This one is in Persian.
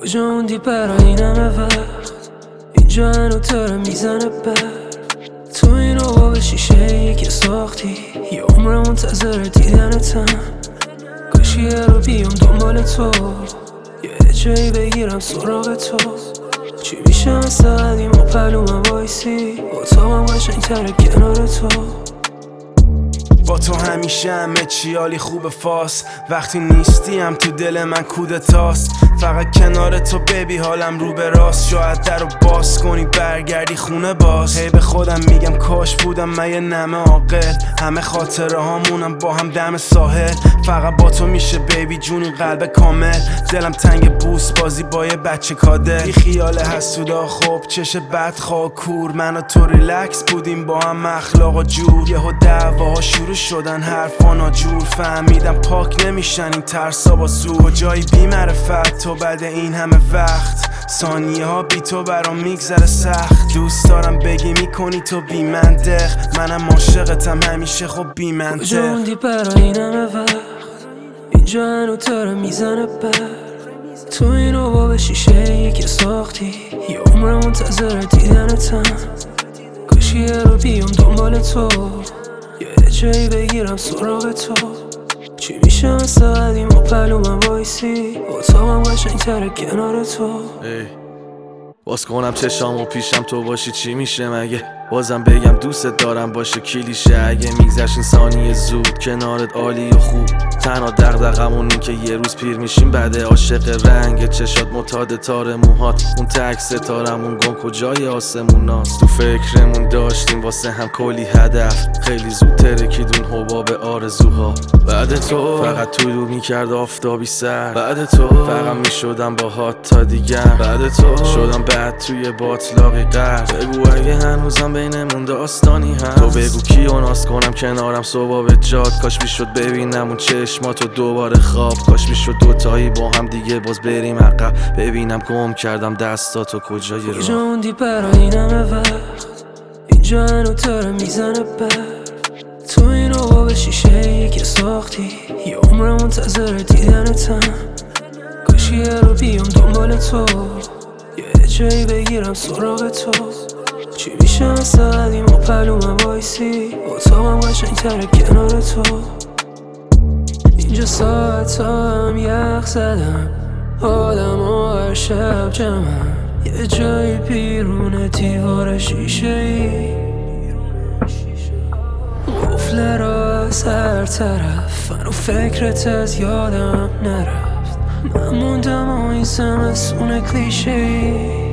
کجا موندی برای این همه وقت؟ اینجا هنو داره میزنه برد. تو این عقاب شیشه که ساختی یه عمر منتظر دیدنتم. کاش یه رو بیام دنبال تو، یه جایی بگیرم سراغ تو. چی میشه مثل قدیم و پلومم وایسی، اتاقم قشنگ‌تره کنار تو. با تو همیشه همه چی حالی خوب فاس، وقتی نیستی هم تو دل من کودتاست. فقط کنار تو ببی حالم رو به راست، شاید در رو باز کنی برگردی خونه باز. هی به خودم میگم کاش بودم من یه نمه عاقل، همه خاطره هامونم با هم دم ساحل. فقط با تو میشه بیبی جونی قلب کامل، دلم تنگ بوس بازی با یه بچه کادر. بی خیال حسودا خوب چشه بدخواه کور، من و تو ریلکس بودیم با هم اخلاق و جور. یهو دعواها شروع شدن حرفا ناجور، فهمیدم پاک نمیشن این ترسا با زور. کجایی بی معرفت تو بعد این همه وقت، ثانیه ها بی تو برام میگذره سخت. دوست دارم بگی میکنی تو بی منطق، منم عاشقتم همیشه خب بی منطق. کجا موندی برای این همه وقت؟ اینجا هنو داره میزنه برد. تو این عقاب شیشه که ساختی یه عمر منتظر دیدنتم. کاش یه رو بیام دنبال تو، یه جایی بگیرم سراغ تو. چی میشه مثل قدیم و پلومم وایسی، اتاقم قشنگ‌تره کنار تو. باز کنم چشامو پیشم تو باشی چی میشه مگه؟ بازم بگم دوست دارم باشه کلیشه. اگه میگذشت این ثانیه زود کنارت عالی و خوب، تنها دغدغمون این که یه روز پیر میشیم بعده. عاشق رنگ چشات معتاد تار موهات، اون تک ستارمون گم کجای آسموناست. تو فکرمون داشتیم واسه هم کلی هدف، خیلی زود ترکیدون حباب آرزوها. بعد تو فقط طلوع میکرد آفتابی سر، بعد تو فقط میشدم باهات تا دیگر، بعد تو شدم بعد توی باطلاقی قرد. بگو اگه هنوزم بینمون داستانی هست، تو بگو کیو ناز کنم کنارم صبح به جاد. کاش میشد ببینم اون چشماتو دوباره خواب، کاش میشد دوتایی با هم دیگه باز بریم عقب. ببینم گم کردم دستاتو کجای راه. کجا موندی برای این همه وقت؟ اینجا هنو داره میزنه برد. تو این عقاب شیشه که ساختی یه عمر منتظر دیدنتم. کاش یه رو بیام دنبال تو، یه جایی بگیرم سراغ تو. چی میشه مثل قدیم و پلومم وایسی، اتاقم قشنگ‌تره کنار تو. اینجا ساعتا هم یخ زدم، آدم و هر شب جمعم. یه جایی بیرون دیوار شیشه ای، قفله را از هر طرف، من و فکرت از یادم نرفت. من موندم و این زمستون کلیشه ای،